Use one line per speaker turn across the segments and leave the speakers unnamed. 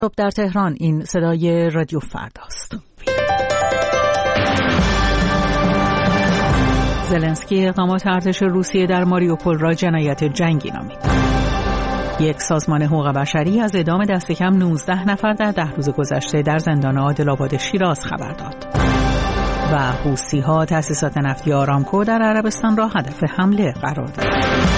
صبح در تهران، این صدای رادیو فرداست. زلنسکی اقدامات ارتش روسیه در ماریوپول را جنایت جنگی نامید. یک سازمان حقوق بشری از اعدام دست کم 19 نفر در 10 روز گذشته در زندان عادل‌آباد شیراز خبر داد. و حوثی‌ها تأسیسات نفتی آرامکو در عربستان را هدف حمله قرار دادند.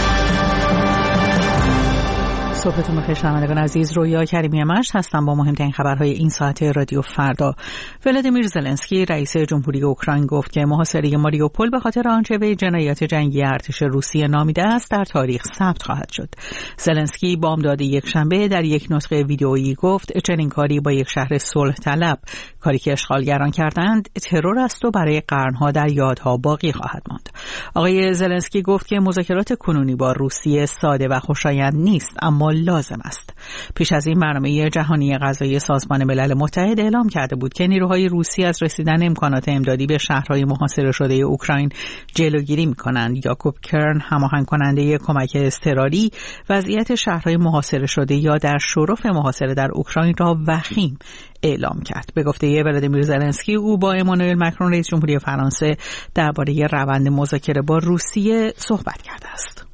صبحتون بخیر شنوندگان عزیز، رویا کریمی مشت هستم با مهمترین خبرهای این ساعت رادیو فردا. ولادیمیر زلنسکی رئیس جمهوری اوکراین گفت که محاصره ماریوپول به خاطر آنچه به جنایات جنگی ارتش روسیه نامیده است در تاریخ ثبت خواهد شد. زلنسکی بامداد یکشنبه در یک نطق ویدئویی گفت چنین کاری با یک شهر صلح طلب، کاری که اشغالگران کردند، ترور است و برای قرنها در یادها باقی خواهد ماند. آقای زلنسکی گفت که مذاکرات کنونی با روسیه ساده و خوشایند نیست، اما لازم است. پیش از این برنامه جهانی غذایی سازمان ملل متحد اعلام کرده بود که نیروهای روسی از رسیدن امکانات امدادی به شهرهای محاصره شده اوکراین جلوگیری می‌کنند. یاکوب کرن، هماهنگ کننده کمک اضطراری، وضعیت شهرهای محاصره شده یا در شرف محاصره در اوکراین را وخیم اعلام کرد. به گفته ولادیمیر زلنسکی، او با امانوئل مکرون رئیس جمهوری فرانسه درباره روند مذاکره با روسیه صحبت کرده است.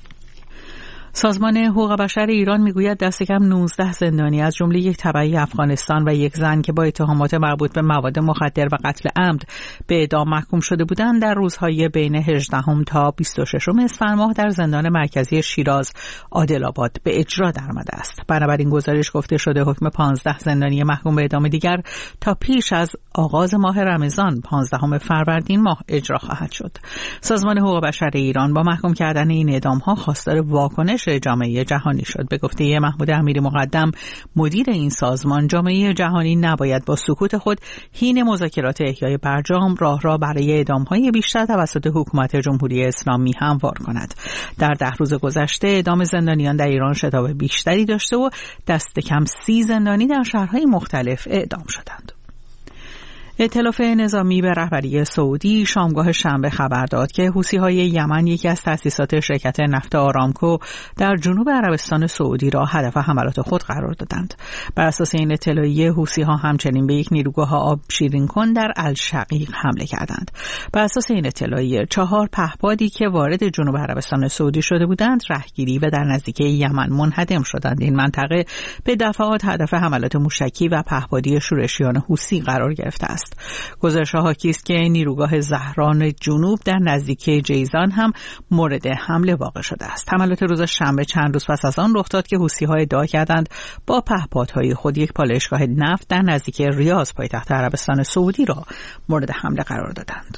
سازمان حقوق بشر ایران میگوید دست کم 19 زندانی از جمله یک تبعی افغانستان و یک زن که با اتهامات مربوط به مواد مخدر و قتل عمد به اعدام محکوم شده بودند در روزهای بین 18 تا 26 اسفند ماه در زندان مرکزی شیراز عادل‌آباد به اجرا درآمده است. بنابراین گزارش گفته شده حکم 15 زندانی محکوم به اعدام دیگر تا پیش از آغاز ماه رمضان 15 فروردین ماه اجرا خواهد شد. سازمان حقوق بشر ایران با محکوم کردن این اعدام‌ها خواستار واکنش جامعه جهانی شد. به گفته محمود امیری مقدم، مدیر این سازمان، جامعه جهانی نباید با سکوت خود حین مذاکرات احیای برجام راه را برای اعدام‌های بیشتر توسط حکومت جمهوری اسلامی هموار کند. در 10 روز گذشته اعدام زندانیان در ایران شتاب بیشتری داشته و دست کم 30 زندانی در شهرهای مختلف اعدام شدند. ائتلاف نظامی به رهبری سعودی شامگاه شنبه خبر داد که حوثی‌های یمن یکی از تأسیسات شرکت نفت آرامکو در جنوب عربستان سعودی را هدف حملات خود قرار دادند. بر اساس این اطلاعیه، حوثی‌ها همچنین به یک نیروگاه آب شیرین کن در الشقیق حمله کردند. بر اساس این اطلاعیه 4 پهپادی که وارد جنوب عربستان سعودی شده بودند رهگیری و در نزدیکی یمن منهدم شدند. این منطقه به دفعات هدف حملات موشکی و پهپادی شورشیان حوثی قرار گرفته است. گزارش‌ها حاکی است که نیروگاه زهران جنوب در نزدیکی جیزان هم مورد حمله واقع شده است. حملات روز شنبه چند روز پس از آن رخ داد که حوثی‌ها ادعا کردند با پهپادهای خود یک پالایشگاه نفت در نزدیکی ریاض پایتخت عربستان سعودی را مورد حمله قرار دادند.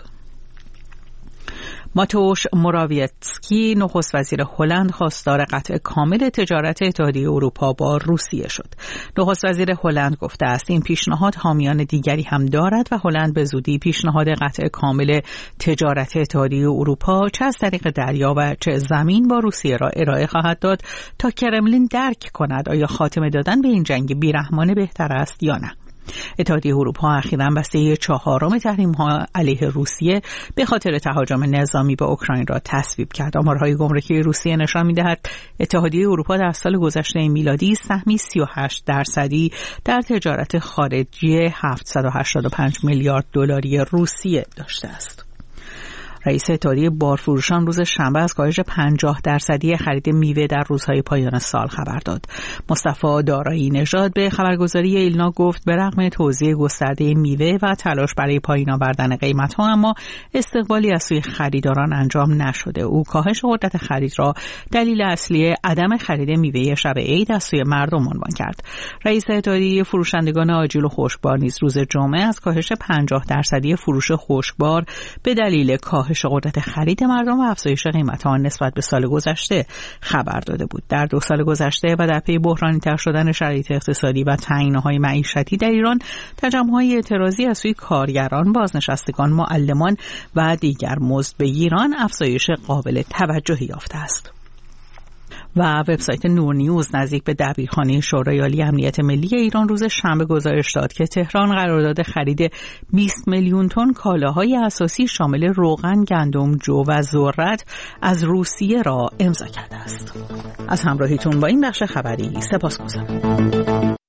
ماتوش موراویتسکی، نخست وزیر هلند، خواستار قطع کامل تجارت اتحادیه اروپا با روسیه شد. نخست وزیر هلند گفته است این پیشنهاد حامیان دیگری هم دارد و هلند به زودی پیشنهاد قطع کامل تجارت اتحادیه اروپا چه از طریق دریا و چه زمین با روسیه را ارائه خواهد داد تا کرملین درک کند آیا خاتمه دادن به این جنگ بیرحمانه بهتر است یا نه. اتحادیه اروپا اخیراً بسته 4 تحریم‌ها علیه روسیه به خاطر تهاجم نظامی به اوکراین را تصویب کرد. آمارهای گمرکی روسیه نشان می‌دهد اتحادیه اروپا در سال گذشته میلادی سهمی 38% در تجارت خارجی 785 میلیارد دلاری روسیه داشته است. رئیس اتحادیه بارفروشان روز شنبه از کاهش 50% خرید میوه در روزهای پایان سال خبر داد. مصطفی دارایی نژاد به خبرگزاری ایلنا گفت به رغم توزیع گسترده میوه و تلاش برای پایین آوردن قیمت‌ها، اما استقبالی از سوی خریداران انجام نشده. او کاهش قدرت خرید را دلیل اصلی عدم خرید میوه شب عید از سوی مردم عنوان کرد. رئیس اتحادیه فروشندگان آجیل و خشکبار نیز روز جمعه از کاهش 50% فروش خشکبار به دلیل کاهش قدرت خرید مردم و افزایش قیمت آن نسبت به سال گذشته خبر داده بود. در 2 سال گذشته و در پی بحرانی‌تر شدن شرایط اقتصادی و تعیین‌های معیشتی در ایران، تجمع‌های اعتراضی از سوی کارگران، بازنشستگان، معلمان و دیگر مزدبگیران افزایش قابل توجهی یافته است. و وبسایت نور نیوز نزدیک به دبیرخانه شورای عالی امنیت ملی ایران روز شنبه گزارش داد که تهران قرارداد خرید 20 میلیون تن کالاهای اساسی شامل روغن، گندم، جو و ذرت از روسیه را امضا کرده است. از همراهیتون با این بخش خبری سپاسگزارم.